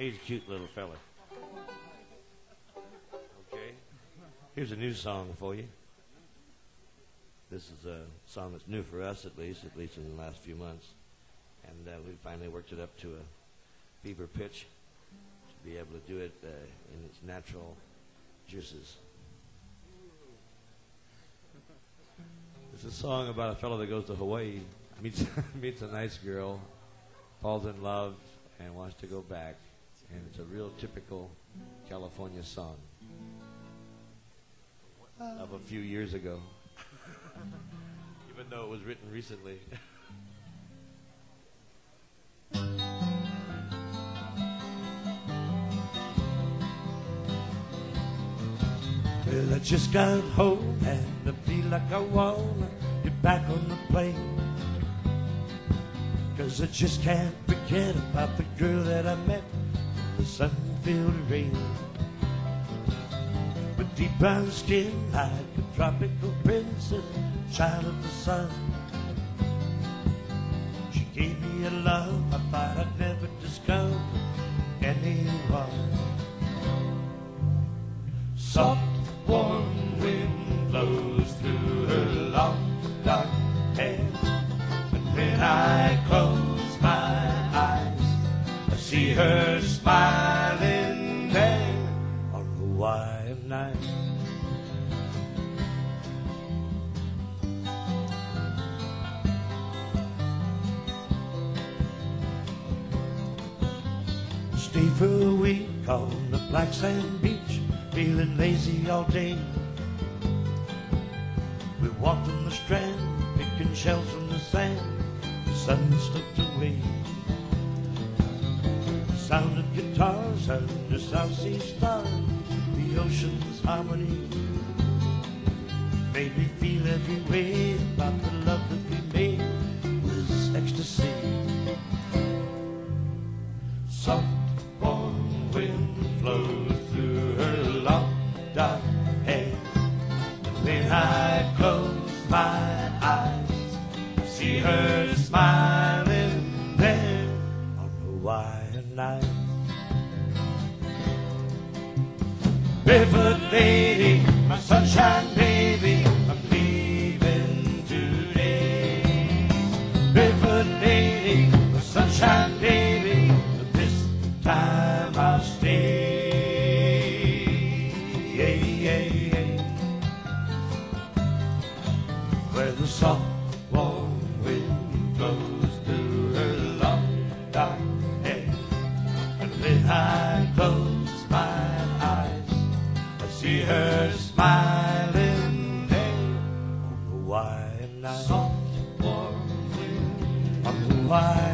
He's a cute little fella. Okay. Here's a new song for you. This is a song that's new for us, at least in the last few months. And we finally worked it up to a fever pitch to be able to do it in its natural juices. It's a song about a fellow that goes to Hawaii, meets a nice girl, falls in love, and wants to go back. And it's a real typical California song of a few years ago, even though it was written recently. Well, I just got home and I feel like I wanna get back on the plane, 'cause I just can't forget about the girl that I met in the sun-filled rain. With deep brown skin like a tropical princess, child of the sun. She gave me a love I thought I'd never discover anyone. Soft warm wind blows through her long dark hair, and when I close my eyes I see her smiling there on a Hawaiian night. Stay for a week on the black sand beach, feeling lazy all day. We walked on the strand, picking shells from the sand. The sun slipped away. The sound of guitars under South Sea stars, the ocean's harmony made me feel every way about the love that we made was ecstasy. Soft warm wind flows through her long dark hair, and when I close my eyes I see her smiling there on Hawaiian night. Barefoot lady, my sunshine baby, I'm leaving today. Barefoot lady, my sunshine baby, this time I'll stay. Where the soft warm wind blows through her long dark hair, and when I close my eyes I see her smiling there on Hawaiian night. Soft warm wind on Hawaiian